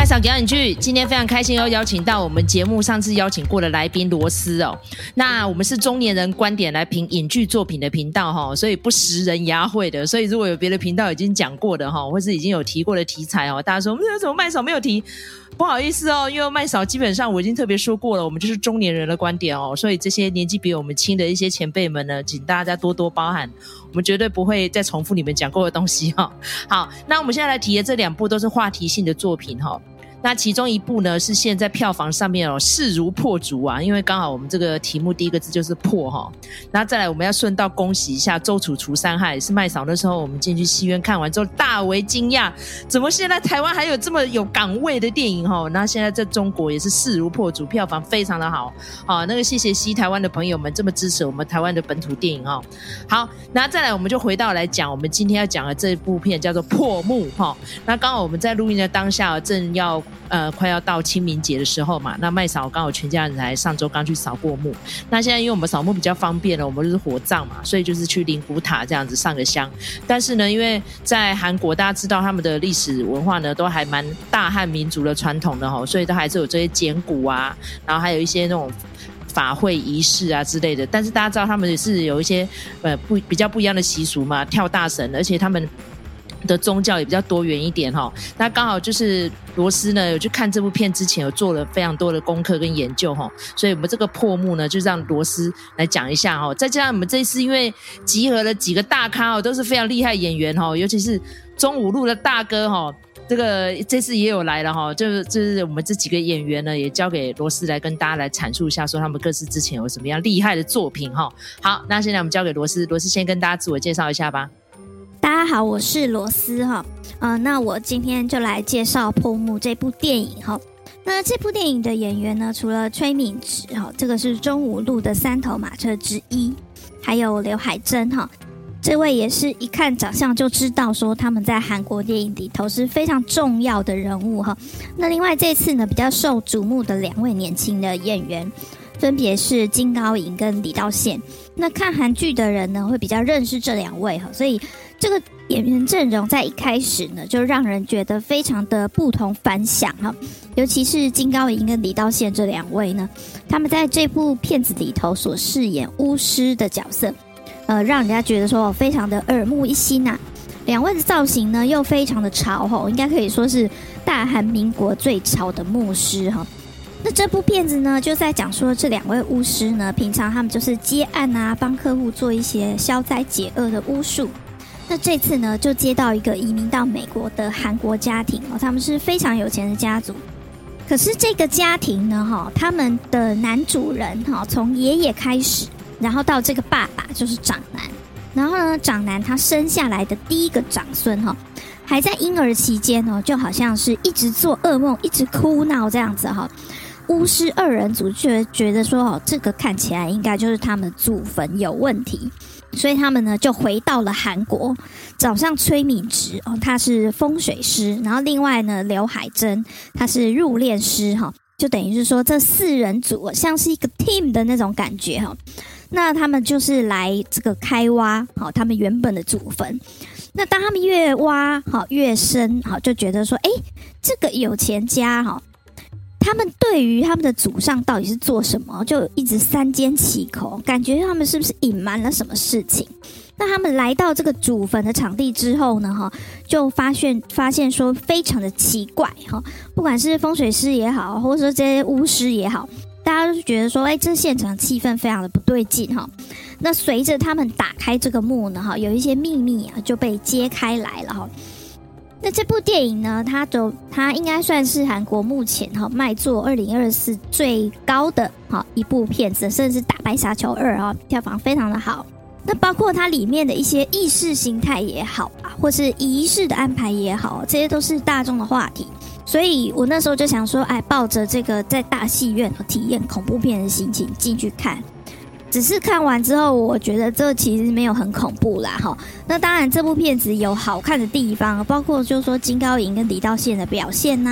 嫂表演剧，今天非常开心又邀请到我们节目上次邀请过的来宾罗斯哦。那我们是中年人观点来评影剧作品的频道哈，所以不食人牙慧的。所以如果有别的频道已经讲过的哈，或是已经有提过的题材哦，大家说怎么麦嫂没有提？不好意思哦，因为麦嫂基本上我已经特别说过了，我们就是中年人的观点哦，所以这些年纪比我们轻的一些前辈们呢，请大家多多包涵，我们绝对不会再重复你们讲过的东西哈。好，那我们现在来提的这2部都是话题性的作品哈。那其中一部呢是现在票房上面势如破竹啊，因为刚好我们这个题目第一个字就是破哈。那再来我们要顺道恭喜一下周楚除三害，是麦嫂那时候我们进去戏院看完之后大为惊讶，怎么现在台湾还有这么有港味的电影哈？那现在在中国也是势如破竹，票房非常的好啊。那个谢谢西台湾的朋友们这么支持我们台湾的本土电影哈。好，那再来我们就回到来讲我们今天要讲的这部片叫做破幕哈。那刚好我们在录音的当下正要快要到清明节的时候嘛，那麦嫂刚好全家人来上周刚去扫过墓，那现在因为我们扫墓比较方便了，我们就是火葬嘛，所以就是去灵骨塔这样子上个香。但是呢，因为在韩国大家知道他们的历史文化呢都还蛮大汉民族的传统的，所以都还是有这些捡骨啊，然后还有一些那种法会仪式啊之类的。但是大家知道他们也是有一些比较不一样的习俗嘛，跳大神，而且他们的宗教也比较多元一点哈。那刚好就是罗斯呢有去看这部片之前有做了非常多的功课跟研究哈，所以我们这个破幕呢就让罗斯来讲一下哈。再加上我们这次因为集合了几个大咖哦，都是非常厉害演员哈，尤其是中五路的大哥哈，这次也有来了哈，就是我们这几个演员呢也交给罗斯来跟大家来阐述一下，说他们各自之前有什么样厉害的作品哈。好，那现在我们交给罗斯先跟大家自我介绍一下吧。 大家好，我是罗斯哈。那我今天就来介绍《破幕》这部电影哈。那这部电影的演员呢，除了崔敏植哈，这个是中五路的3头马车之一，还有刘海珍哈，这位也是一看长相就知道说他们在韩国电影里头是非常重要的人物哈。那另外这次呢，比较受瞩目的2位年轻的演员，分别是金高银跟李道宪。那看韩剧的人呢，会比较认识这2位哈，所以这个演员阵容在一开始呢，就让人觉得非常的不同凡响哈。尤其是金高银跟李道宪这2位呢，他们在这部片子里头所饰演巫师的角色，让人家觉得说非常的耳目一新啊。2位的造型呢，又非常的潮哈，应该可以说是大韩民国最潮的牧师哈。那这部片子呢，就在讲说这2位巫师呢，平常他们就是接案啊，帮客户做一些消灾解厄的巫术。那这次呢，就接到一个移民到美国的韩国家庭哦，他们是非常有钱的家族。可是这个家庭呢，他们的男主人从爷爷开始，然后到这个爸爸就是长男，然后呢，长男他生下来的第一个长孙还在婴儿期间就好像是一直做噩梦，一直哭闹这样子哈。巫师2人组就觉得说这个看起来应该就是他们祖坟有问题，所以他们呢就回到了韩国，找上崔敏植他是风水师，然后另外呢刘海珍他是入殓师就等于是说这4人组像是一个 team 的那种感觉那他们就是来这个开挖他们原本的祖坟。那当他们越挖越深就觉得说这个有钱家他们对于他们的祖上到底是做什么，就一直三缄其口，感觉他们是不是隐瞒了什么事情。那他们来到这个祖坟的场地之后呢就发现说非常的奇怪不管是风水师也好，或者说这些巫师也好，大家都觉得说这现场气氛非常的不对劲那随着他们打开这个墓呢有一些秘密就被揭开来了那这部电影呢，它应该算是韩国目前卖座2024最高的一部片子，甚至打败沙丘2票房非常的好。那包括它里面的一些意识形态也好或是仪式的安排也好，这些都是大众的话题。所以我那时候就想说抱着这个在大戏院体验恐怖片的心情进去看。只是看完之后，我觉得这其实没有很恐怖啦那当然这部片子有好看的地方，包括就是说金高银跟李道宪的表现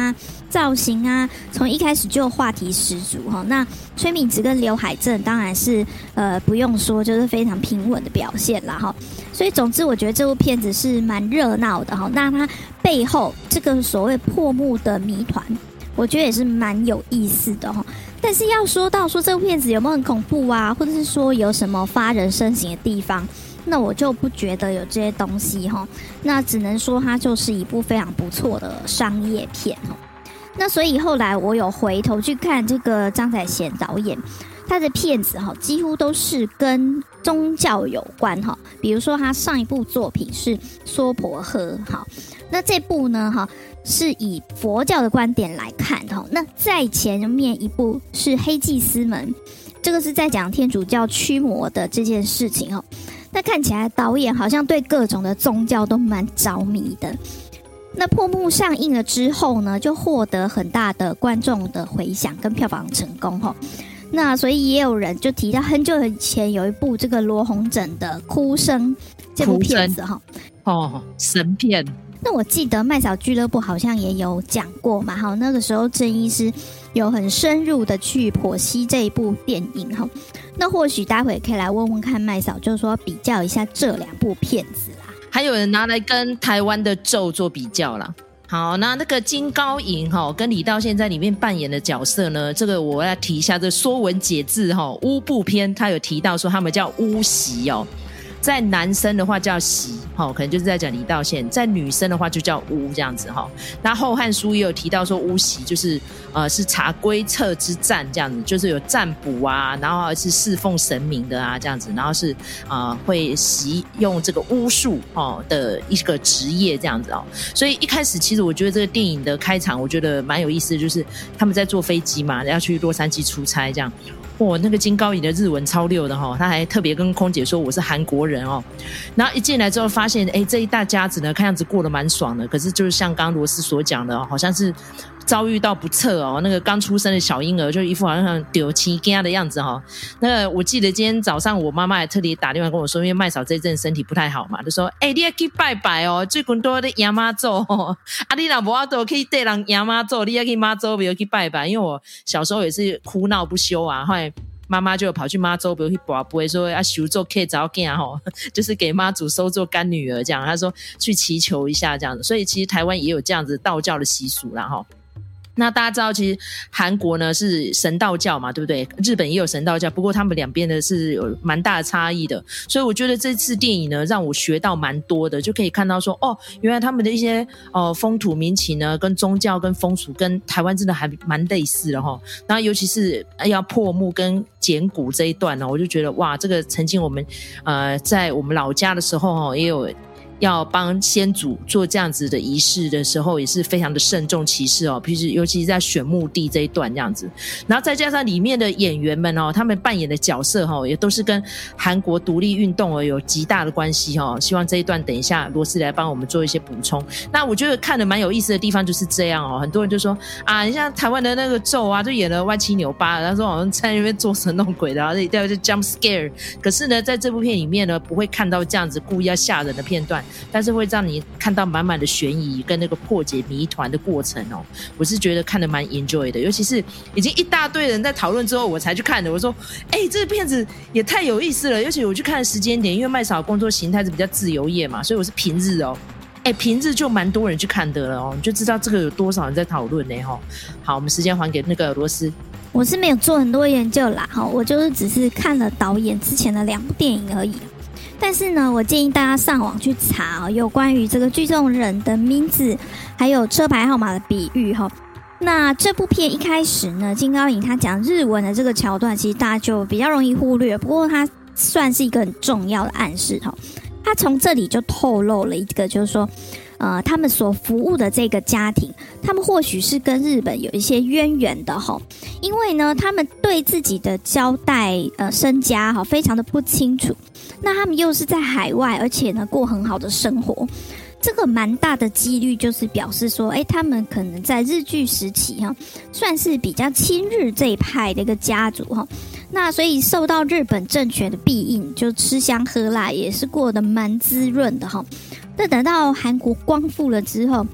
造型啊，从一开始就话题十足哈。那崔敏植跟刘海镇当然是不用说，就是非常平稳的表现啦哈。所以总之我觉得这部片子是蛮热闹的哈。那它背后这个所谓破幕的谜团，我觉得也是蛮有意思的哈。但是要说到说这部片子有没有很恐怖啊，或者是说有什么发人深省的地方，那我就不觉得有这些东西哈。那只能说它就是一部非常不错的商业片哈。那所以后来我有回头去看这个张彩贤导演他的片子哈，几乎都是跟宗教有关哈。比如说他上一部作品是《娑婆诃》哈，那这部呢哈是以佛教的观点来看哈。那在前面一部是《黑祭司们》，这个是在讲天主教驱魔的这件事情哈。那看起来导演好像对各种的宗教都蛮着迷的。那破幕上映了之后呢，就获得很大的观众的回响跟票房成功哈。那所以也有人就提到很久以前有一部这个罗红枕的《哭声》这部片子哈， 哦，神片。 那我记得麦嫂俱乐部好像也有讲过嘛，哈，那个时候郑医师有很深入的去剖析这一部电影哈。那或许待会可以来问问看麦嫂，就是说比较一下这两部片子啦。 还有人拿来跟台湾的咒做比较啦。好，那个金高银跟李道宪在里面扮演的角色呢，这个我要提一下，这《说文解字》巫部篇，他有提到说他们叫巫习哦。在男生的话叫习，可能就是在讲李道宪；在女生的话就叫巫这样子哈。那《后汉书》也有提到说巫习就是是查归策之战这样子，就是有占卜啊，然后是侍奉神明的啊这样子，然后是会习用这个巫术的一个职业这样子哦。所以一开始其实我觉得这个电影的开场我觉得蛮有意思的，就是他们在坐飞机嘛，要去洛杉矶出差这样。那个金高银的日文超溜的他还特别跟空姐说我是韩国人然后一进来之后发现这一大家子呢看样子过得蛮爽的，可是就是像刚刚罗斯所讲的好像是遭遇到不测那个刚出生的小婴儿就一副好像丢青家的样子那个我记得今天早上我妈妈还特别打电话跟我说，因为麦嫂这一阵身体不太好嘛，就说你要去拜拜最近都在亚妈祖你若没办法可以带人亚妈祖，你要去妈祖庙去拜拜。因为我小时候也是哭闹不休啊，后来妈妈就跑去妈祖庙去跋杯说要收做客早囝就是给妈祖收做干女儿这样，她说去祈求一下这样子。所以其实台湾也有这样子道教的习俗啦那大家知道其实韩国呢是神道教嘛，对不对？日本也有神道教，不过他们两边的是有蛮大的差异的。所以我觉得这次电影呢让我学到蛮多的，就可以看到说原来他们的一些风土民情呢跟宗教跟风俗跟台湾真的还蛮类似的然后尤其是要破幕跟捡骨这一段呢，我就觉得哇，这个曾经我们在我们老家的时候也有要帮先祖做这样子的仪式的时候也是非常的慎重其事尤其是在选墓地这一段这样子。然后再加上里面的演员们他们扮演的角色也都是跟韩国独立运动有极大的关系希望这一段等一下罗斯来帮我们做一些补充。那我觉得看得蛮有意思的地方就是这样很多人就说你像台湾的那个咒就演得歪七扭八的，他说好像在那边做神弄鬼的，然后一定要就 jump scare。 可是呢在这部片里面呢不会看到这样子故意要吓人的片段，但是会让你看到满满的悬疑跟那个破解谜团的过程我是觉得看得蛮 enjoy 的。尤其是已经一大堆人在讨论之后我才去看的，我说这个片子也太有意思了。尤其我去看的时间点，因为麦嫂工作形态是比较自由业嘛，所以我是平日平日就蛮多人去看的了你就知道这个有多少人在讨论呢好，我们时间还给那个罗斯。 我是没有做很多研究啦我就是只是看了导演之前的2部电影而已。但是呢我建议大家上网去查有关于这个剧中人的名字还有车牌号码的比喻那这部片一开始呢金高银他讲日文的这个桥段其实大家就比较容易忽略，不过它算是一个很重要的暗示他从这里就透露了一个就是说他们所服务的这个家庭，他们或许是跟日本有一些渊源的因为呢他们对自己的交代身家非常的不清楚，那他们又是在海外，而且呢过很好的生活，这个蛮大的几率就是表示说他们可能在日据时期算是比较亲日这一派的一个家族那所以受到日本政权的庇荫，就吃香喝辣，也是过得蛮滋润的那等到韩国光复了之后，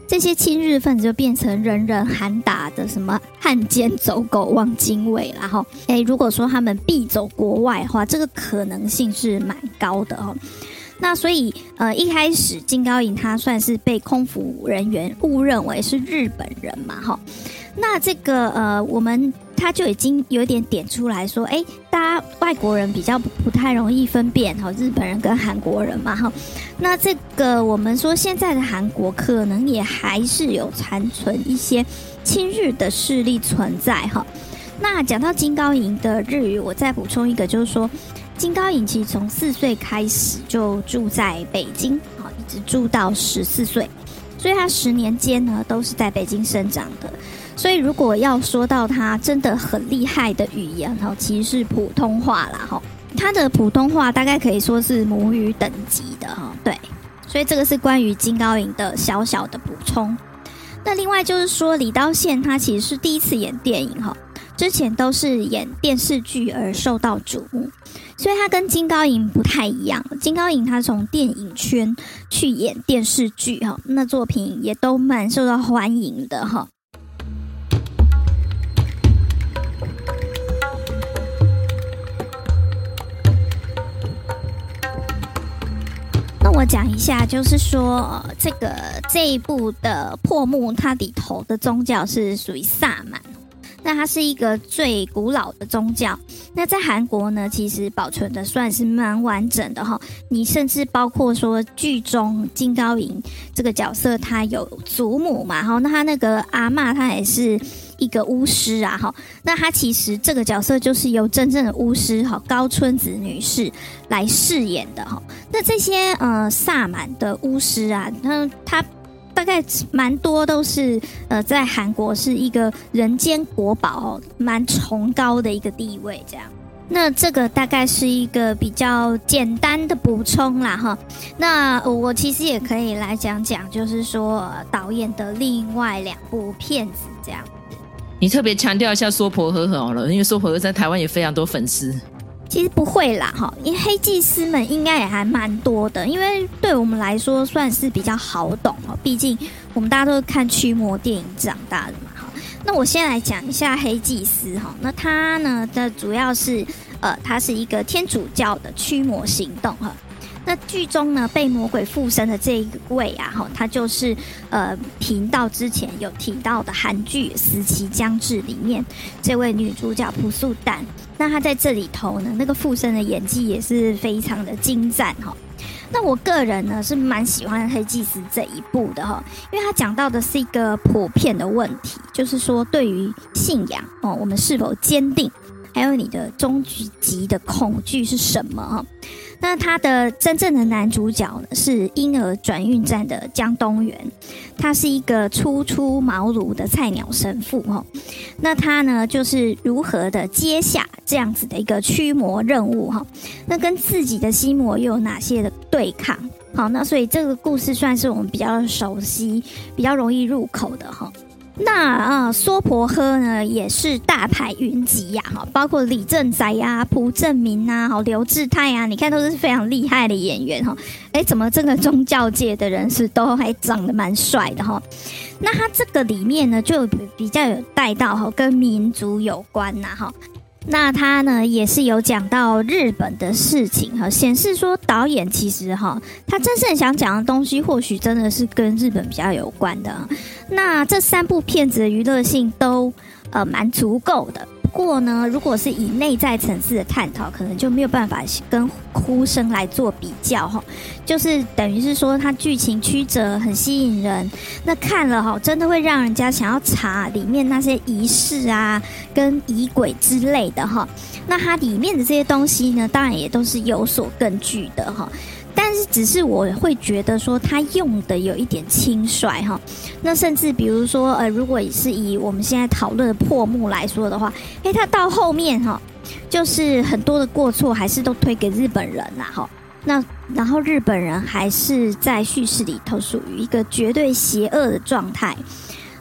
这些亲日分子就变成人人喊打的什么汉奸走狗汪精卫啦齁。如果说他们必走国外的话，这个可能性是蛮高的齁。那所以一开始金高银他算是被空服人员误认为是日本人嘛齁。那这个他就已经有点点出来说，大家外国人比较不太容易分辨日本人跟韩国人嘛齁。那这个我们说现在的韩国可能也还是有残存一些亲日的势力存在齁。那讲到金高银的日语，我再补充一个，就是说金高银其实从4岁开始就住在北京，一直住到14岁，所以他10年间呢都是在北京生长的。所以如果要说到他真的很厉害的语言，其实是普通话啦。他的普通话大概可以说是母语等级的。对，所以这个是关于金高银的小小的补充。那另外就是说李刀宪他其实是第一次演电影，之前都是演电视剧而受到瞩目，所以他跟金高银不太一样。金高银他从电影圈去演电视剧，那作品也都蛮受到欢迎的。那我讲一下，就是说这一部的破木，它里头的宗教是属于萨满。那它是一个最古老的宗教，那在韩国呢其实保存的算是蛮完整的齁。你甚至包括说剧中金高银这个角色他有祖母嘛齁，那他那个阿嬷她也是一个巫师啊齁。那他其实这个角色就是由真正的巫师高春子女士来饰演的齁。那这些萨满的巫师啊，他大概蛮多都是在韩国是一个人间国宝蛮崇高的一个地位这样。那这个大概是一个比较简单的补充啦齁。那我其实也可以来讲讲，就是说导演的另外2部片子这样。 你特别强调一下娑婆诃好了，因为娑婆诃在台湾也非常多粉丝。 其实不会啦齁，因为黑祭司们应该也还蛮多的，因为对我们来说算是比较好懂齁，毕竟我们大家都是看驱魔电影长大的嘛齁。那我先来讲一下黑祭司齁。那它呢的主要是它是一个天主教的驱魔行动齁。那剧中呢被魔鬼附身的这一位啊齁，他就是频道之前有提到的韩剧《死期将至》里面这位女主角朴素蛋。那她在这里头呢，那个附身的演技也是非常的精湛齁。那我个人呢是蛮喜欢黑祭司这一部的齁，因为他讲到的是一个普遍的问题，就是说对于信仰我们是否坚定，还有你的终极的恐惧是什么齁。那他的真正的男主角呢是婴儿转运站的江东元，他是一个初出茅庐的菜鸟神父齁。那他呢就是如何的接下这样子的一个驱魔任务齁，那跟自己的心魔又有哪些的对抗。好，那所以这个故事算是我们比较熟悉比较容易入口的齁。那娑婆诃呢也是大牌云集呀包括李正宰啊、朴正明啊、刘智泰啊，你看都是非常厉害的演员怎么这个宗教界的人士都还长得蛮帅的那他这个里面呢就比较有带到跟民族有关那他呢也是有讲到日本的事情显示说导演其实他真正想讲的东西或许真的是跟日本比较有关的那这3部片子的娱乐性都蛮足够的。不过呢，如果是以内在层次的探讨，可能就没有办法跟呼声来做比较就是等于是说它剧情曲折很吸引人，那看了真的会让人家想要查里面那些仪式啊跟仪轨之类的那它里面的这些东西呢当然也都是有所根据的但是只是我会觉得说他用的有一点轻率那甚至比如说如果是以我们现在讨论的破木来说的话他到后面就是很多的过错还是都推给日本人啦那然后日本人还是在叙事里头属于一个绝对邪恶的状态。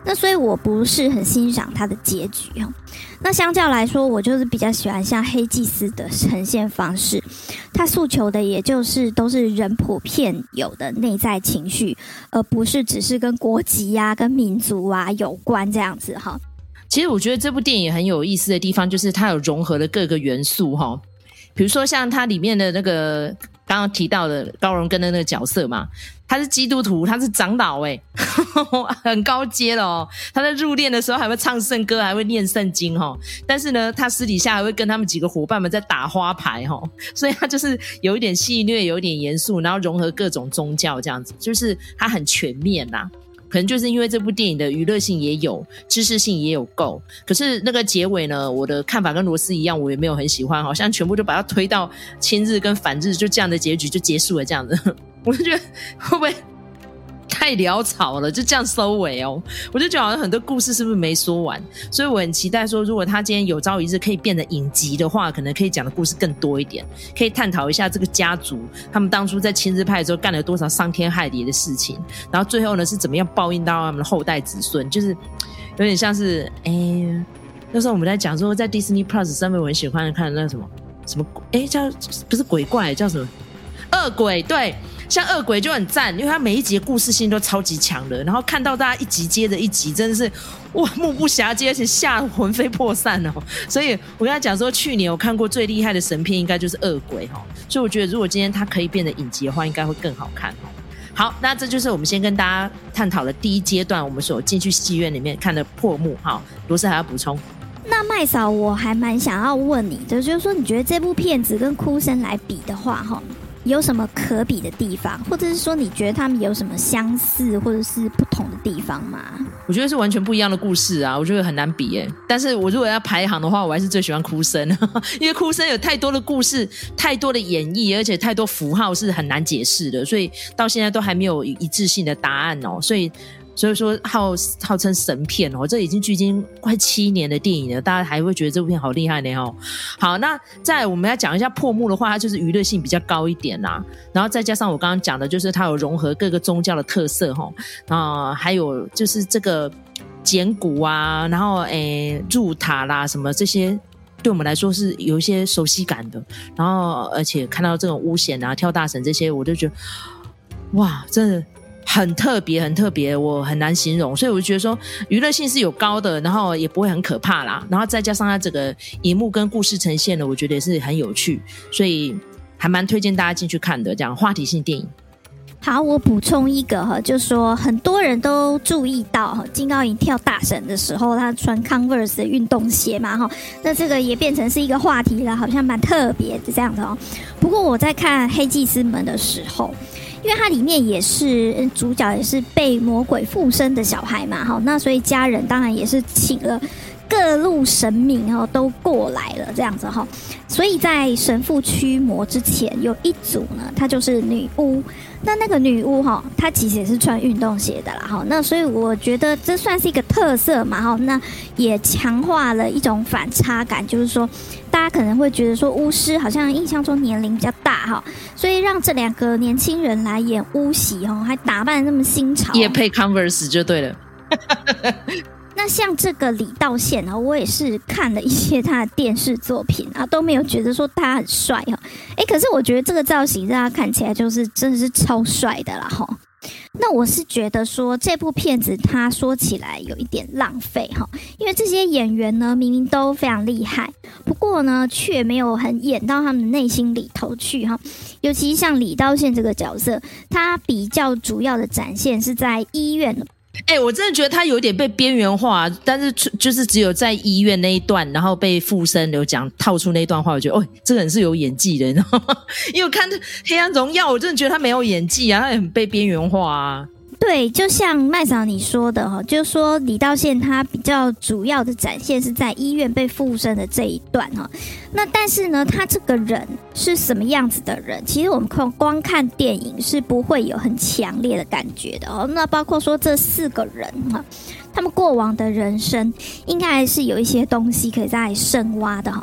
那所以我不是很欣赏它的结局。那相较来说，我就是比较喜欢像黑祭司的呈现方式，它诉求的也就是都是人普遍有的内在情绪，而不是只是跟国籍啊、跟民族啊有关这样子哈。 其实我觉得这部电影很有意思的地方，就是它有融合了各个元素哈，比如说像它里面的那个刚刚提到的高荣根的那个角色嘛，他是基督徒，他是长老很高阶了哦。他在入殓的时候还会唱圣歌，还会念圣经但是呢，他私底下还会跟他们几个伙伴们在打花牌所以他就是有一点戏谑，有一点严肃，然后融合各种宗教这样子，就是他很全面啦。可能就是因为这部电影的娱乐性也有，知识性也有够，可是那个结尾呢，我的看法跟罗斯一样，我也没有很喜欢，好像全部就把它推到亲日跟反日，就这样的结局就结束了这样子。我就觉得会不会太潦草了，就这样收尾哦？我就觉得好像很多故事是不是没说完，所以我很期待说，如果他今天有朝一日可以变得影集的话，可能可以讲的故事更多一点，可以探讨一下这个家族他们当初在亲日派的时候干了多少伤天害理的事情，然后最后呢是怎么样报应到他们的后代子孙，就是有点像是那时候我们在讲说，在 Disney Plus 上面我很喜欢看那什么叫不是鬼怪，叫什么恶鬼，对。像恶鬼就很赞，因为他每一集的故事性都超级强的，然后看到大家一集接着一集，真的是哇目不暇接，而且吓得魂飞魄散哦。所以我跟他讲说，去年我看过最厉害的神片应该就是恶鬼所以我觉得如果今天他可以变得影集的话，应该会更好看好，那这就是我们先跟大家探讨的第一阶段，我们所进去戏院里面看的破幕。罗斯还要补充？ 那麦嫂，我还蛮想要问你的，就是说你觉得这部片子跟哭声来比的话有什么可比的地方，或者是说你觉得他们有什么相似或者是不同的地方吗？ 我觉得是完全不一样的故事啊，我觉得很难比耶。但是我如果要排行的话，我还是最喜欢哭声，因为哭声有太多的故事，太多的演绎，而且太多符号是很难解释的，所以到现在都还没有一致性的答案所以说号称神片这已经距今快7年的电影了，大家还会觉得这部片好厉害呢好，那再来我们要讲一下破幕的话，它就是娱乐性比较高一点啦，然后再加上我刚刚讲的，就是它有融合各个宗教的特色还有就是这个捡骨啊，然后入塔啦什么这些。对我们来说是有一些熟悉感的，然后而且看到这种巫显啊、跳大神这些，我就觉得哇，真的很特别很特别，我很难形容，所以我就觉得说娱乐性是有高的，然后也不会很可怕啦，然后再加上它整个荧幕跟故事呈现的，我觉得也是很有趣，所以还蛮推荐大家进去看的，这样话题性电影。 好，我补充一个就是说很多人都注意到金高银跳大神的时候他穿 Converse 的运动鞋嘛那这个也变成是一个话题了，好像蛮特别的这样的不过我在看黑祭司们的时候，因为它里面也是主角也是被魔鬼附身的小孩嘛那所以家人当然也是请了各路神明都过来了这样子所以在神父驱魔之前有一组呢，她就是女巫，那个女巫她其实也是穿运动鞋的啦那所以我觉得这算是一个特色嘛那也强化了一种反差感，就是说大家可能会觉得说巫师好像印象中年龄比较大所以让这2个年轻人来演巫喜还打扮那么新潮， 也配 Converse 就对了那像这个李道宪我也是看了一些他的电视作品都没有觉得说他很帅可是我觉得这个造型让他看起来就是真的是超帅的啦那我是觉得说这部片子他说起来有一点浪费因为这些演员呢明明都非常厉害，不过呢却没有很演到他们的内心里头去尤其像李道宪这个角色，他比较主要的展现是在医院的我真的觉得他有点被边缘化，但是就是只有在医院那一段，然后被附身有讲套出那一段话，我觉得这个人是有演技的，你知道吗？因为我看黑暗荣耀，我真的觉得他没有演技啊，他也很被边缘化啊。 对，就像麦嫂你说的就是说李道宪他比较主要的展现是在医院被附身的这一段那但是呢他这个人是什么样子的人，其实我们光看电影是不会有很强烈的感觉的那包括说这4个人他们过往的人生应该还是有一些东西可以再深挖的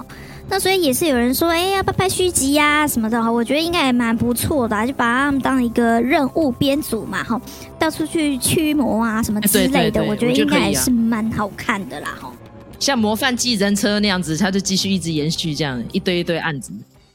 那所以也是有人说，要不要拍续集啊什么的，我觉得应该也蛮不错的，就把他们当一个任务编组嘛，到处去驱魔啊什么之类的，我觉得应该也是蛮好看的啦。 像模范计程车那样子，他就继续一直延续这样一堆一堆案子。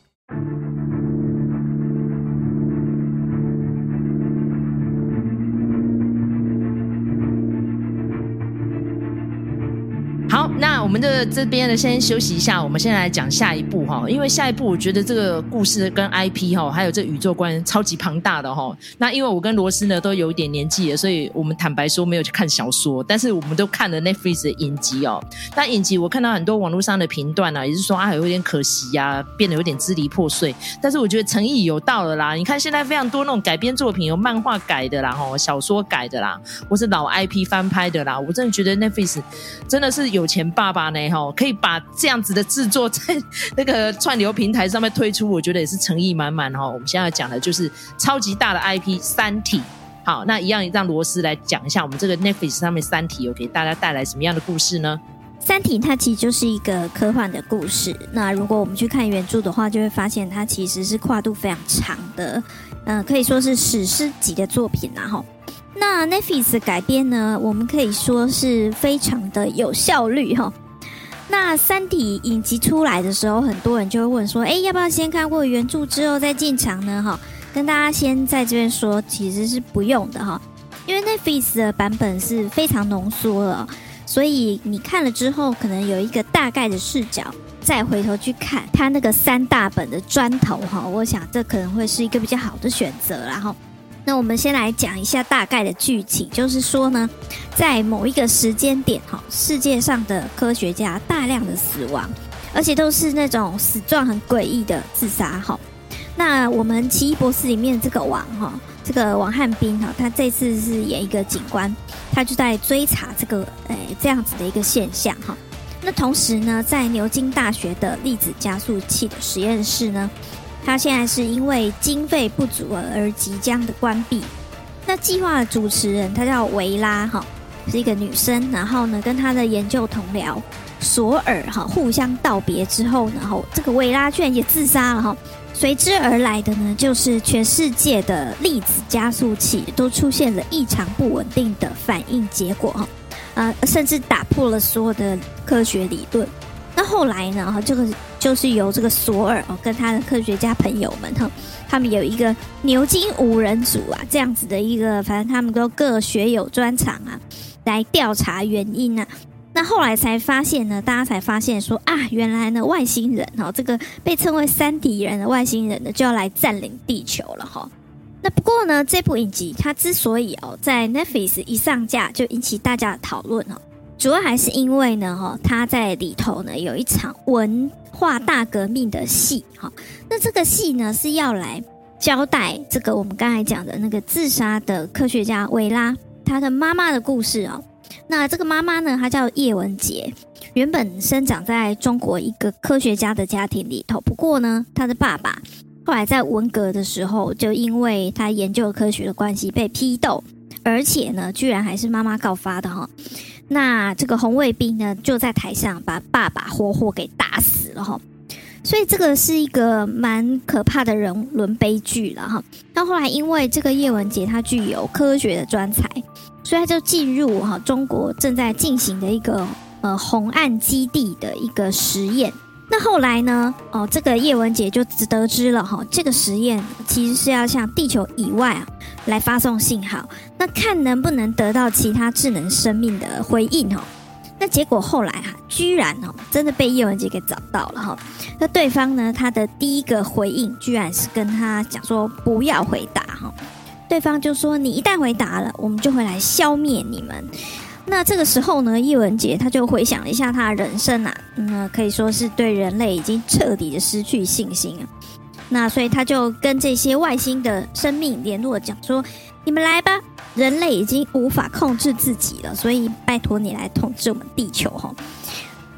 好，那我们这边呢先休息一下，我们先来讲下一部哈，因为下一部我觉得这个故事跟 IP 哈，还有这宇宙观超级庞大的哈。那因为我跟罗斯呢都有一点年纪了，所以我们坦白说没有去看小说，但是我们都看了 Netflix 的影集哦。那影集我看到很多网络上的评断啊，也是说有点可惜啊，变得有点支离破碎。但是我觉得诚意有到了啦，你看现在非常多那种改编作品，有漫画改的啦，小说改的啦，或是老 IP 翻拍的啦，我真的觉得 Netflix 真的是有钱爸爸呢，可以把这样子的制作在那个串流平台上面推出，我觉得也是诚意满满。我们现在要讲的就是超级大的 IP 三体。好，那一样让罗斯来讲一下我们这个 Netflix 上面三体有给大家带来什么样的故事呢？ 三体它其实就是一个科幻的故事，那如果我们去看原著的话，就会发现它其实是跨度非常长的，可以说是史诗级的作品啦。那 Netflix 的改编呢，我们可以说是非常的有效率哈。那三体影集出来的时候，很多人就会问说，要不要先看过原著之后再进场呢？跟大家先在这边说，其实是不用的哈，因为 Netflix 的版本是非常浓缩了，所以你看了之后，可能有一个大概的视角，再回头去看它那个3大本的砖头哈，我想这可能会是一个比较好的选择啦哈。那我们先来讲一下大概的剧情，就是说呢，在某一个时间点世界上的科学家大量的死亡，而且都是那种死状很诡异的自杀。那我们奇异博士里面这个王汉斌他这次是演一个警官，他就在追查这样子的一个现象。那同时呢，在牛津大学的粒子加速器的实验室呢，他现在是因为经费不足而即将的关闭。那计划的主持人她叫维拉是一个女生，然后呢跟她的研究同僚索尔互相道别之后呢，这个维拉居然也自杀了。随之而来的呢，就是全世界的粒子加速器都出现了异常不稳定的反应结果甚至打破了所有的科学理论。那后来呢，这个就是由这个索尔跟他的科学家朋友们他们有一个牛津5人组这样子的一个，反正他们都各学有专长来调查原因那后来才发现呢，大家才发现说原来呢外星人这个被称为三体人的外星人呢就要来占领地球了那不过呢，这部影集它之所以在 Netflix 一上架就引起大家的讨论主要还是因为呢它在里头呢有一场文化大革命的戏那这个戏呢是要来交代这个我们刚才讲的那个自杀的科学家维拉他的妈妈的故事那这个妈妈呢，她叫叶文洁，原本生长在中国一个科学家的家庭里头。不过呢，她的爸爸后来在文革的时候，就因为他研究科学的关系被批斗，而且呢，居然还是妈妈告发的那这个红卫兵呢，就在台上把爸爸活活给打死了所以这个是一个蛮可怕的人伦悲剧了那后来因为这个叶文洁她具有科学的专才，所以他就进入中国正在进行的一个红岸基地的一个实验。那后来呢这个叶文洁就得知了这个实验其实是要向地球以外来发送信号，那看能不能得到其他智能生命的回应那结果后来居然真的被叶文洁给找到了那对方呢，他的第一个回应居然是跟他讲说不要回答对方就说你一旦回答了，我们就会来消灭你们。那这个时候呢，叶文洁他就回想了一下他的人生可以说是对人类已经彻底的失去信心那所以他就跟这些外星的生命联络，讲说你们来吧，人类已经无法控制自己了，所以拜托你来统治我们地球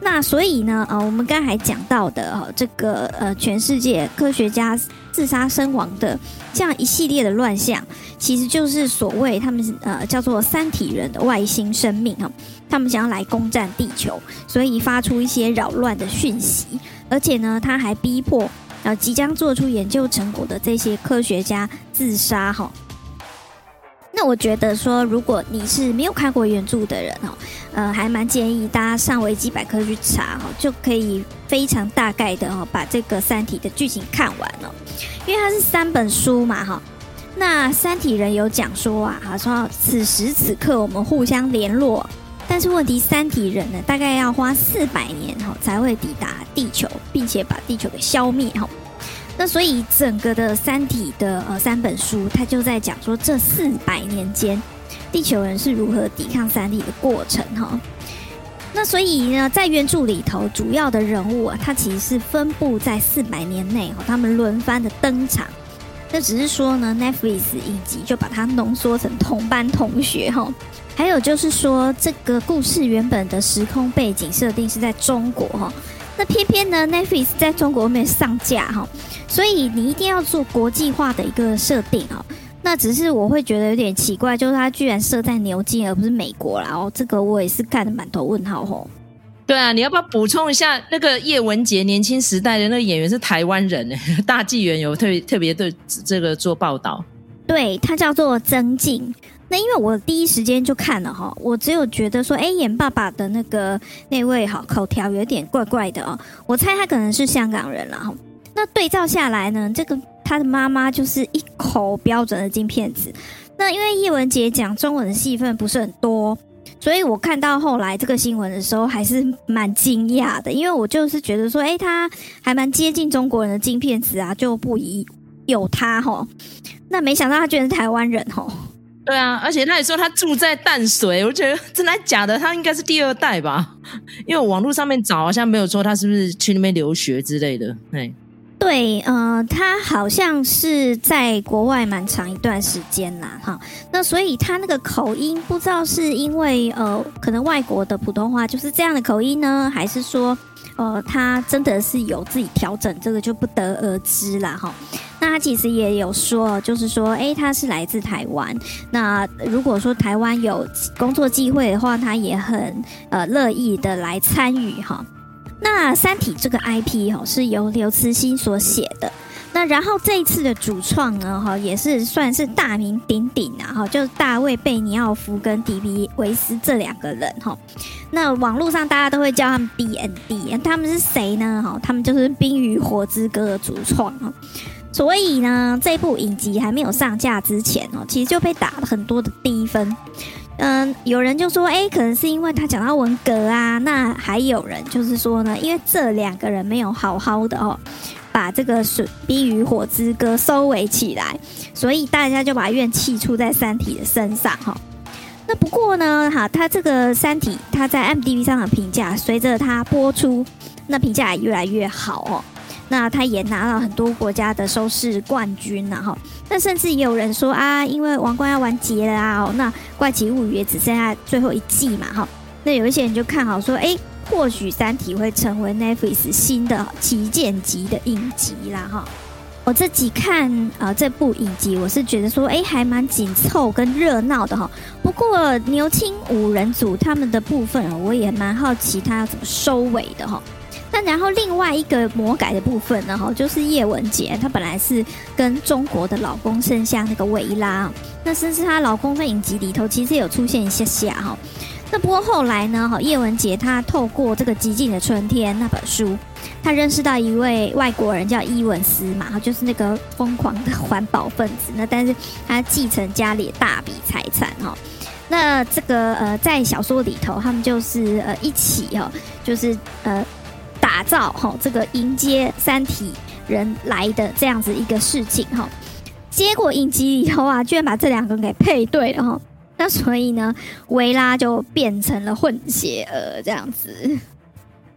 那所以呢，我们刚才讲到的这个全世界科学家自杀身亡的这样一系列的乱象，其实就是所谓他们叫做三体人的外星生命他们想要来攻占地球，所以发出一些扰乱的讯息，而且呢，他还逼迫即将做出研究成果的这些科学家自杀那我觉得说，如果你是没有看过原著的人还蛮建议大家上维基百科去查就可以非常大概的把这个三体的剧情看完因为它是3本书嘛那三体人有讲说说此时此刻我们互相联络，但是问题三体人呢大概要花400年才会抵达地球，并且把地球给消灭那所以整个的三体的3本书，它就在讲说这400年间地球人是如何抵抗三体的过程那所以呢，在原著里头，主要的人物它其实是分布在400年内他们轮番的登场。那只是说呢 Netflix 影集就把它浓缩成同班同学还有就是说，这个故事原本的时空背景设定是在中国那偏偏呢 Netflix 在中国没有上架所以你一定要做国际化的一个设定那只是我会觉得有点奇怪，就是它居然设在牛津而不是美国啦这个我也是看得满头问号对啊，你要不要补充一下那个叶文洁年轻时代的那个演员是台湾人大纪元有特别对这个做报道。 对，他叫做曾静。那因为我第一时间就看了我只有觉得说演爸爸的那位口条有点怪怪的我猜他可能是香港人啦那对照下来呢，这个他的妈妈就是一口标准的京片子。那因为叶文洁讲中文的戏份不是很多，所以我看到后来这个新闻的时候还是蛮惊讶的，因为我就是觉得说他还蛮接近中国人的京片子就不宜有他那没想到他居然是台湾人对啊，而且他也说他住在淡水，我觉得真的假的，他应该是第2代吧，因为我网络上面找好像没有说他是不是去那边留学之类的。 对，他好像是在国外蛮长一段时间啦那所以他那个口音不知道是因为可能外国的普通话就是这样的口音呢，还是说他真的是有自己调整，这个就不得而知啦那他其实也有说，就是说他是来自台湾，那如果说台湾有工作机会的话，他也很乐意的来参与那三体这个 IP 是由刘慈欣所写的，那然后这一次的主创呢也是算是大名鼎鼎就是大卫贝尼奥夫跟迪比维斯这2个人那网络上大家都会叫他们 D&D， 他们是谁呢他们就是《冰与火之歌》的主创所以呢，这部影集还没有上架之前其实就被打了很多的低分。有人就说可能是因为他讲到文革啊，那还有人就是说呢，因为这2个人没有好好的把这个《冰与火之歌》收尾起来，所以大家就把怨气出在三体的身上那不过呢他这个三体他在 IMDb 上的评价随着他播出，那评价也越来越好那他也拿了很多国家的收视冠军那甚至也有人说因为王冠要完结了那怪奇物语也只剩下最后1季嘛那有一些人就看好说或许三体会成为 Netflix 新的旗舰级的影集啦我自己看这部影集，我是觉得说还蛮紧凑跟热闹的不过牛青5人组他们的部分我也蛮好奇他要怎么收尾的那然后另外一个魔改的部分呢就是叶文洁，她本来是跟中国的老公生下那个维拉，那甚至她老公在影集里头其实有出现一下那不过后来呢叶文洁她透过这个《极尽的春天》那本书，她认识到一位外国人叫伊文斯嘛就是那个疯狂的环保分子，那但是他继承家里的大笔财产那这个在小说里头他们就是一起就是打造这个迎接三体人来的这样子一个事情结果影集里头居然把这2个人给配对了那所以呢维拉就变成了混血儿这样子。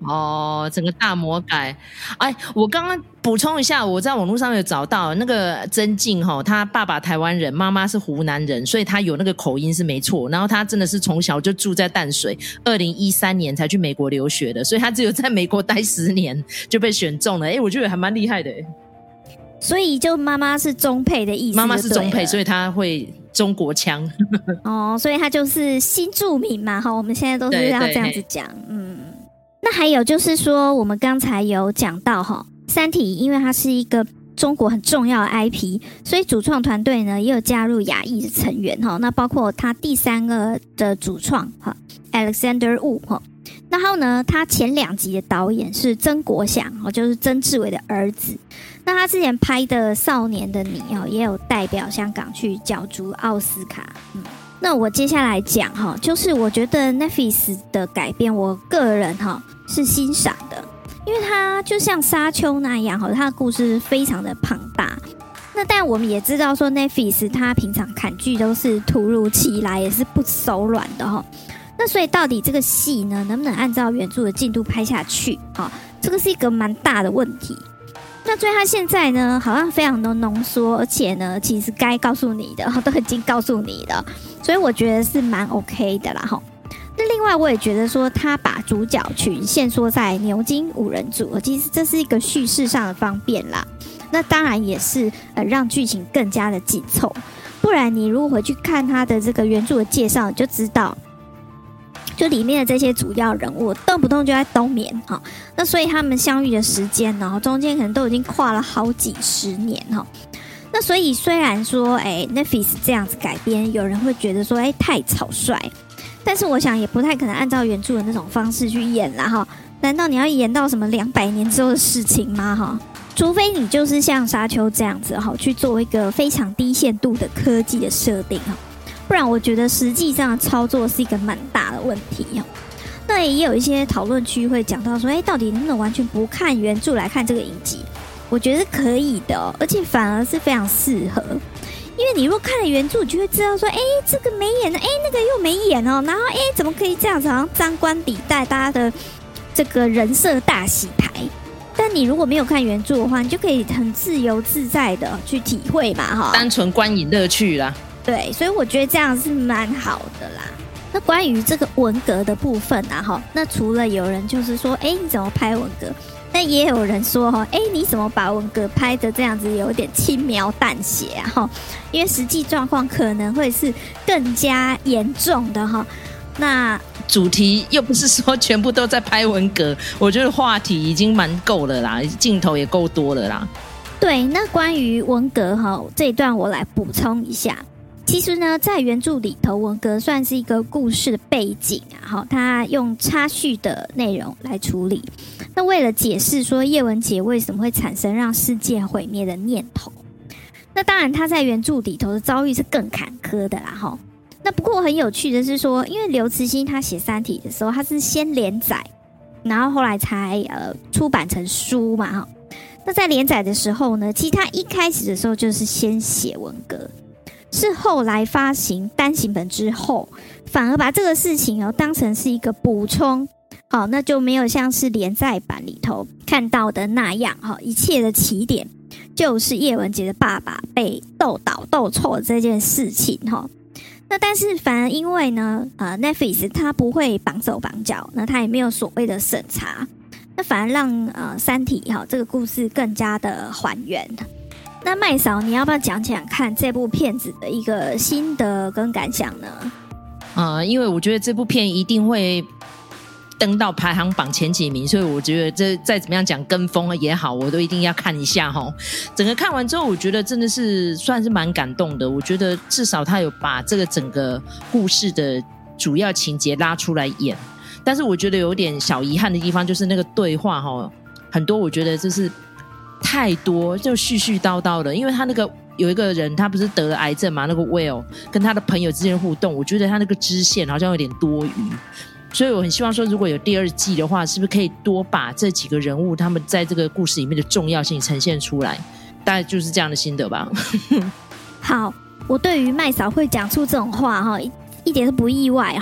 哦，整个大魔改。哎，我刚刚补充一下，我在网络上有找到那个曾静他爸爸台湾人，妈妈是湖南人，所以他有那个口音是没错。然后他真的是从小就住在淡水，2013年才去美国留学的，所以他只有在美国待10年就被选中了。哎，我觉得还蛮厉害的。 所以就妈妈是中配的意思， 妈妈是中配，所以他会中国腔。 哦，所以他就是新住民嘛，我们现在都是要这样子讲。那还有就是说，我们刚才有讲到三体因为它是一个中国很重要的 IP， 所以主创团队呢也有加入亚裔的成员那包括他第3个的主创Alexander Wu然后呢他前2集的导演是曾国祥就是曾志伟的儿子。那他之前拍的《少年的你》也有代表香港去角逐奥斯卡。那我接下来讲就是我觉得 Netflix 的改编我个人是欣赏的，因为它就像沙丘那样它的故事非常的庞大。那但我们也知道说 Netflix 它平常砍剧都是突如其来，也是不手软的那所以到底这个戏呢能不能按照原著的进度拍下去这个是一个蛮大的问题。那所以他现在呢好像非常的浓缩，而且呢其实该告诉你的都已经告诉你了，所以我觉得是蛮 OK 的啦那另外我也觉得说他把主角群限缩在牛津5人组，其实这是一个叙事上的方便啦。那当然也是让剧情更加的紧凑，不然你如果回去看他的这个原著的介绍，你就知道就里面的这些主要人物动不动就在冬眠那所以他们相遇的时间中间可能都已经跨了好几10年那所以虽然说Netflix 这样子改编有人会觉得说太草率，但是我想也不太可能按照原著的那种方式去演啦难道你要演到什么200年之后的事情吗除非你就是像沙丘这样子去做一个非常低限度的科技的设定不然我觉得实际上的操作是一个蛮大的问题那也有一些讨论区会讲到说到底能不能完全不看原著来看这个影集。我觉得是可以的而且反而是非常适合，因为你如果看了原著，你就会知道说这个没演那个又没演然后怎么可以这样子，好像张冠李戴，大家的这个人设大洗牌。但你如果没有看原著的话，你就可以很自由自在的去体会嘛单纯观影乐趣啦。 对，所以我觉得这样是蛮好的啦。那关于这个文革的部分那除了有人就是说你怎么拍文革，那也有人说你怎么把文革拍的这样子有点轻描淡写因为实际状况可能会是更加严重的那主题又不是说全部都在拍文革，我觉得话题已经蛮够了啦，镜头也够多了啦。 对，那关于文革这一段我来补充一下。其实呢在原著里头，文革算是一个故事的背景它用插叙的内容来处理。那为了解释说叶文洁为什么会产生让世界毁灭的念头，那当然他在原著里头的遭遇是更坎坷的啦那不过很有趣的是说，因为刘慈欣他写三体的时候，他是先连载，然后后来才出版成书嘛那在连载的时候呢，其实他一开始的时候就是先写文革，是后来发行单行本之后，反而把这个事情当成是一个补充那就没有像是连载版里头看到的那样一切的起点就是叶文洁的爸爸被斗倒斗臭这件事情那但是反而因为呢Netflix 它不会绑手绑脚，那它也没有所谓的审查，那反而让三体这个故事更加的还原。那麦嫂你要不要讲讲看这部片子的一个心得跟感想呢？ 因为我觉得这部片一定会登到排行榜前几名，所以我觉得这再怎么样讲跟风也好，我都一定要看一下整个看完之后，我觉得真的是算是蛮感动的。我觉得至少他有把这个整个故事的主要情节拉出来演，但是我觉得有点小遗憾的地方就是那个对话很多我觉得就是太多，就絮絮叨叨的。因为他那个有一个人他不是得了癌症嘛，那个 Will 跟他的朋友之间的互动，我觉得他那个支线好像有点多余，所以我很希望说如果有第2季的话，是不是可以多把这几个人物他们在这个故事里面的重要性呈现出来，大概就是这样的心得吧。好， 我对于麦嫂会讲出这种话一点都不意外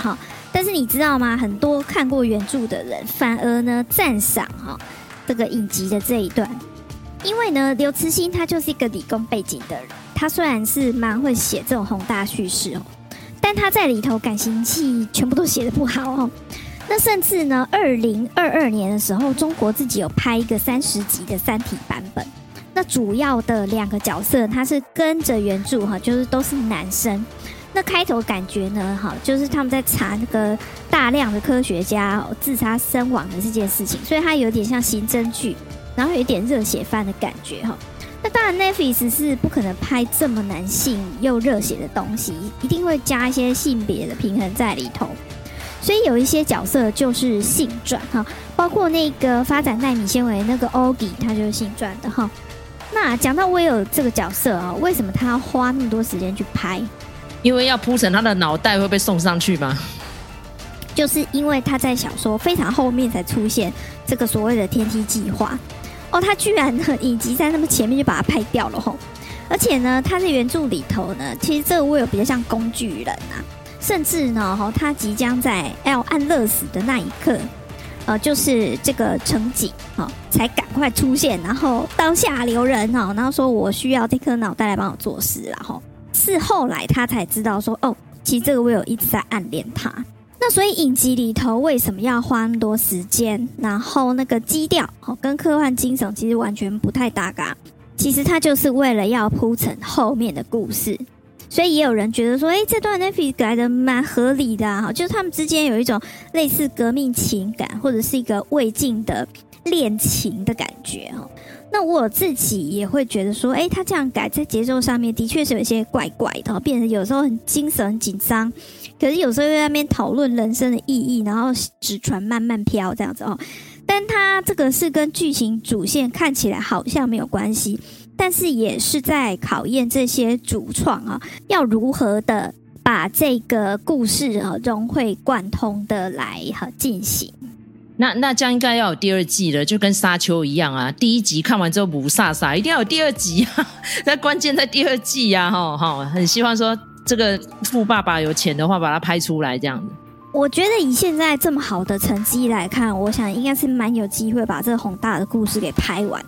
但是你知道吗？很多看过原著的人反而呢赞赏这个影集的这一段，因为呢刘慈欣他就是一个理工背景的人，他虽然是蛮会写这种宏大叙事但他在里头感情戏全部都写得不好那甚至呢2022年的时候，中国自己有拍一个30集的三体版本，那主要的2个角色他是跟着原著就是都是男生。那开头感觉呢就是他们在查那个大量的科学家自杀身亡的这件事情，所以它有点像刑侦剧，然后有一点热血番的感觉那当然 Netflix 是不可能拍这么男性又热血的东西，一定会加一些性别的平衡在里头，所以有一些角色就是性转包括那个发展奈米纤维那个 Ogi 他就是性转的那讲到威尔这个角色为什么他要花那么多时间去拍？ 因为要铺成他的脑袋会被送上去吗？ 就是因为他在小说非常后面才出现这个所谓的天梯计划他居然呢影集在那么前面就把它拍掉了而且呢他在原著里头呢，其实这个威尔比较像工具人甚至呢他即将在要安乐死的那一刻就是这个程景才赶快出现，然后当下留人然后说我需要这颗脑袋来帮我做事是后来他才知道说其实这个威尔一直在暗恋他。那所以影集里头为什么要花那么多时间，然后那个基调跟科幻惊悚其实完全不太搭嘎，其实他就是为了要铺陈后面的故事。所以也有人觉得说这段 Netflix 改的蛮合理的就是他们之间有一种类似革命情感或者是一个未尽的恋情的感觉那我自己也会觉得说他这样改在节奏上面的确是有一些怪怪的变得有时候很精神很紧张，可是有时候又在那边讨论人生的意义，然后纸船慢慢飘这样子但它这个是跟剧情主线看起来好像没有关系，但是也是在考验这些主创要如何的把这个故事融会贯通的来进行。 那这样应该要有第2季了，就跟沙丘一样啊，第1集看完之后不飒飒，一定要有第2集那关键在第2季很希望说这个富爸爸有钱的话把它拍出来这样子。 我觉得以现在这么好的成绩来看，我想应该是蛮有机会把这个宏大的故事给拍完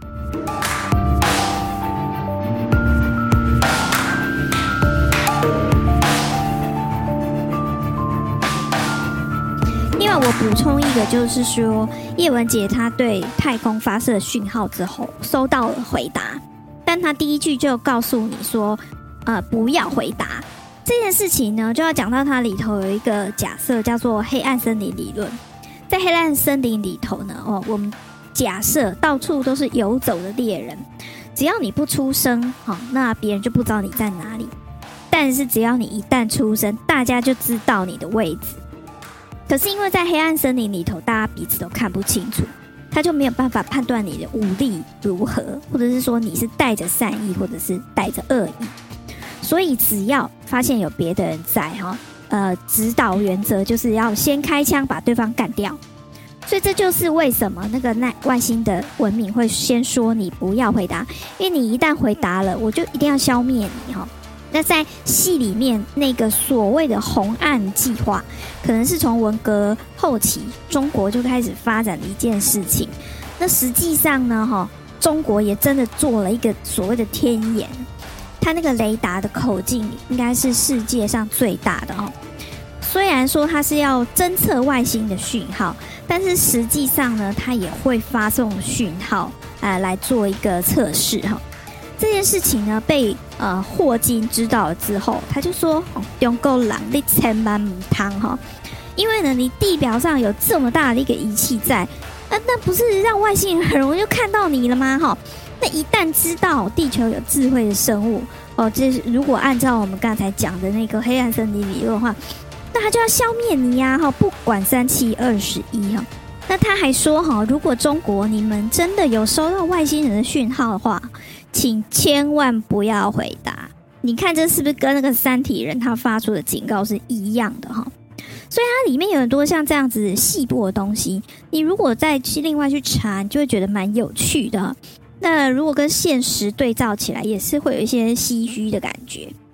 另外我补充一个，就是说叶文洁她对太空发射讯号之后收到了回答，但她第一句就告诉你说不要回答。这件事情呢就要讲到它里头有一个假设叫做黑暗森林理论。在黑暗森林里头呢我们假设到处都是游走的猎人，只要你不出声那别人就不知道你在哪里，但是只要你一旦出声，大家就知道你的位置。可是因为在黑暗森林里头大家彼此都看不清楚，他就没有办法判断你的武力如何，或者是说你是带着善意或者是带着恶意。所以只要发现有别的人在指导原则就是要先开枪把对方干掉。所以这就是为什么那个外星的文明会先说你不要回答，因为你一旦回答了我就一定要消灭你那在戏里面那个所谓的红岸计划可能是从文革后期中国就开始发展的一件事情。那实际上呢中国也真的做了一个所谓的天眼，它那个雷达的口径应该是世界上最大的虽然说它是要侦测外星的讯号，但是实际上呢它也会发送讯号来做一个测试这件事情呢被霍金知道了之后，他就说中国人你千万不通因为呢你地表上有这么大的一个仪器在那不是让外星人很容易就看到你了吗那一旦知道地球有智慧的生物这是如果按照我们刚才讲的那个黑暗森林理论的话，那他就要消灭你不管3721那他还说如果中国你们真的有收到外星人的讯号的话，请千万不要回答。你看这是不是跟那个三体人他发出的警告是一样的所以它里面有很多像这样子细部的东西，你如果再去另外去查，你就会觉得蛮有趣的那如果跟现实对照起来，也是会有一些唏嘘的感觉。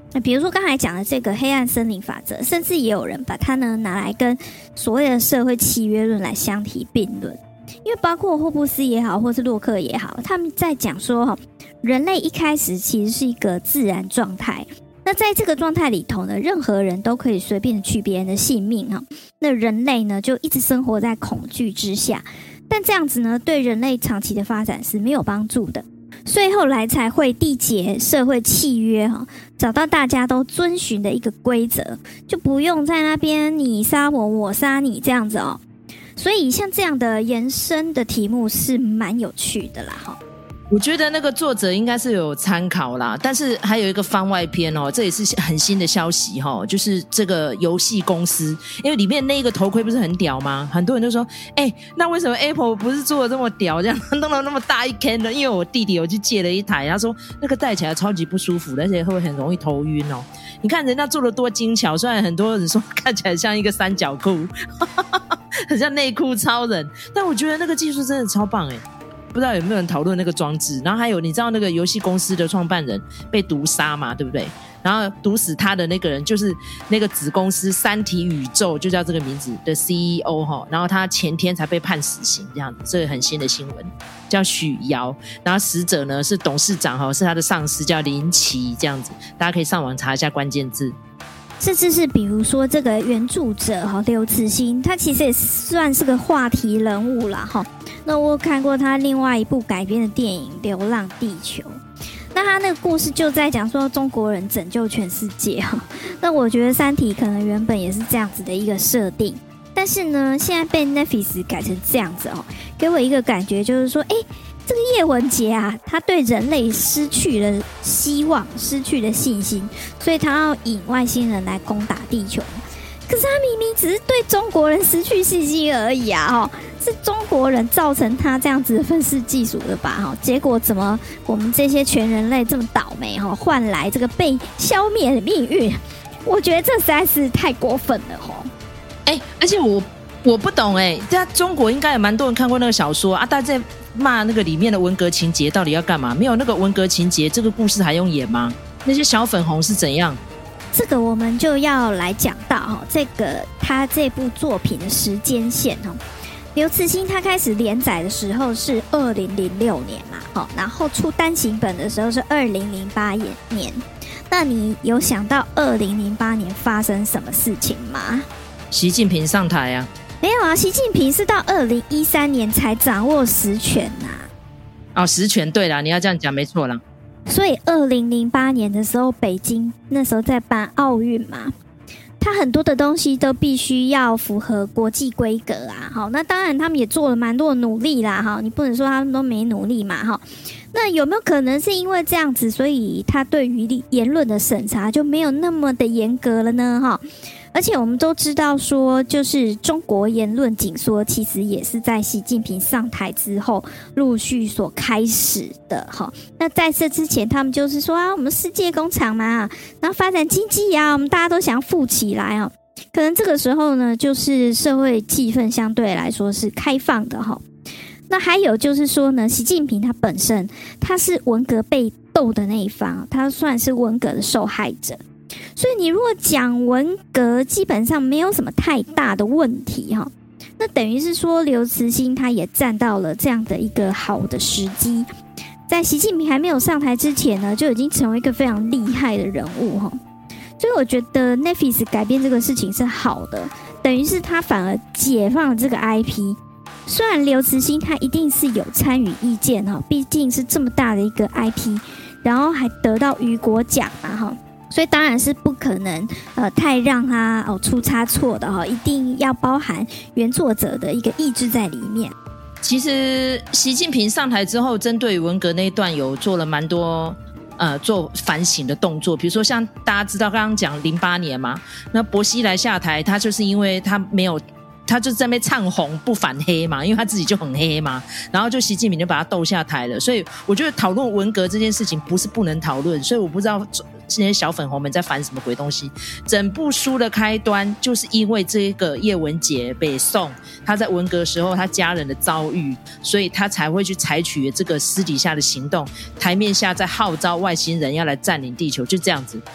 比如说刚才讲的这个黑暗森林法则，甚至也有人把它呢拿来跟所谓的社会契约论来相提并论。因为包括霍布斯也好，或是洛克也好，他们在讲说人类一开始其实是一个自然状态，那在这个状态里头呢，任何人都可以随便的取别人的性命那人类呢就一直生活在恐惧之下，但这样子呢对人类长期的发展是没有帮助的，所以后来才会缔结社会契约找到大家都遵循的一个规则，就不用在那边你杀我我杀你这样子所以像这样的延伸的题目是蛮有趣的啦我觉得那个作者应该是有参考啦，但是还有一个番外篇这也是很新的消息就是这个游戏公司，因为里面那个头盔不是很屌吗？很多人都说那为什么 Apple 不是做的这么屌，这样弄了那么大一坑呢？因为我弟弟有去借了一台，他说那个戴起来超级不舒服，而且会很容易头晕你看人家做的多精巧，虽然很多人说看起来像一个三角裤很像内裤超人，但我觉得那个技术真的超棒不知道有没有人讨论那个装置。然后还有你知道那个游戏公司的创办人被毒杀嘛，对不对？然后毒死他的那个人就是那个子公司三体宇宙就叫这个名字的 CEO 然后他前天才被判死刑这样子，这个很新的新闻，叫许瑶。然后死者呢是董事长是他的上司叫林奇这样子，大家可以上网查一下关键字。 甚至是比如说这个原著者刘慈欣，他其实也算是个话题人物啦那我有看过他另外一部改编的电影《流浪地球》，那他那个故事就在讲说中国人拯救全世界那我觉得三体可能原本也是这样子的一个设定，但是呢现在被 Netflix 改成这样子给我一个感觉就是说这个叶文洁他对人类失去了希望，失去了信心，所以他要引外星人来攻打地球。可是他明明只是对中国人失去信心而已是中国人造成他这样子的愤世嫉俗的吧结果怎么我们这些全人类这么倒霉换来这个被消灭的命运？我觉得这实在是太过分了而且我不懂在中国应该有蛮多人看过那个小说大家在骂那个里面的文革情节到底要干嘛？没有那个文革情节，这个故事还用演吗？那些小粉红是怎样？ 这个我们就要来讲到这个他这部作品的时间线刘慈欣他开始连载的时候是2006年嘛然后出单行本的时候是2008年。那你有想到2008年发生什么事情吗？ 习近平上台没有习近平是到2013年才掌握实权实权对啦，你要这样讲没错啦。 所以2008年的时候北京那时候在办奥运嘛，它很多的东西都必须要符合国际规格那当然他们也做了蛮多的努力啦你不能说他们都没努力嘛那有没有可能是因为这样子，所以他对于言论的审查就没有那么的严格了呢而且我们都知道说，就是中国言论紧缩其实也是在习近平上台之后陆续所开始的那在这之前他们就是说我们世界工厂嘛，然后发展经济我们大家都想富起来可能这个时候呢就是社会气氛相对来说是开放的那还有就是说呢，习近平他本身他是文革被斗的那一方，他算是文革的受害者，所以你如果讲文革基本上没有什么太大的问题那等于是说刘慈欣他也站到了这样的一个好的时机，在习近平还没有上台之前呢就已经成为一个非常厉害的人物所以我觉得 Netflix 改变这个事情是好的，等于是他反而解放了这个 IP。虽然刘慈欣他一定是有参与意见毕竟是这么大的一个 IP， 然后还得到雨果奖嘛所以当然是不可能太让他出差错的一定要包含原作者的一个意志在里面。 其实习近平上台之后，针对文革那一段有做了蛮多做反省的动作，比如说像大家知道刚刚讲08年嘛，那薄熙来下台，他就是因为他没有。他就在那边唱红不反黑嘛，因为他自己就很黑嘛，然后就习近平就把他斗下台了。所以我觉得讨论文革这件事情不是不能讨论，所以我不知道这些小粉红们在烦什么鬼东西。整部书的开端就是因为这个叶文洁北宋他在文革时候他家人的遭遇，所以他才会去采取这个私底下的行动，台面下在号召外星人要来占领地球，就这样子。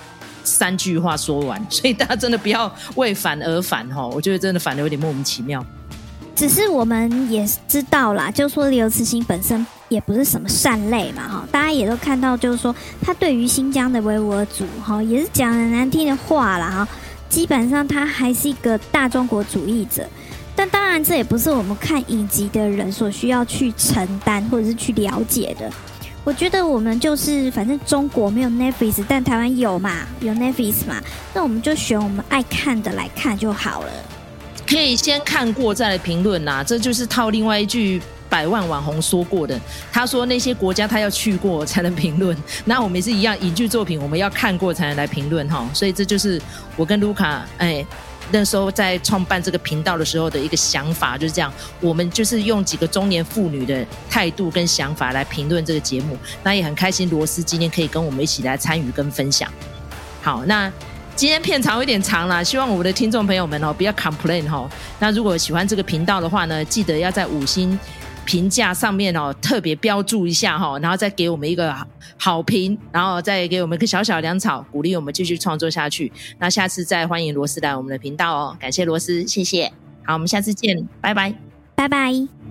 3句话说完，所以大家真的不要为反而反我觉得真的反的有点莫名其妙。 只是我们也知道啦，就是说刘慈欣本身也不是什么善类嘛，大家也都看到，就是说他对于新疆的维吾尔族也是讲很难听的话啦，基本上他还是一个大中国主义者。但当然这也不是我们看影集的人所需要去承担或者是去了解的。我觉得我们就是反正中国没有 Netflix， 但台湾有嘛，有 Netflix 嘛，那我们就选我们爱看的来看就好了。 可以先看过再来评论啦，这就是套另外一句100万网红说过的，他说那些国家他要去过才能评论，那我们也是一样，影剧作品我们要看过才能来评论，所以这就是我跟卢卡那时候在创办这个频道的时候的一个想法，就是这样，我们就是用几个中年妇女的态度跟想法来评论这个节目，那也很开心罗斯今天可以跟我们一起来参与跟分享。好，那今天片长有点长啦，希望我们的听众朋友们不要 complain 那如果喜欢这个频道的话呢，记得要在5星评价上面特别标注一下然后再给我们一个好评，然后再给我们一个小小粮草，鼓励我们继续创作下去。那下次再欢迎罗斯来我们的频道感谢罗斯，谢谢。好，我们下次见，拜拜， 拜拜。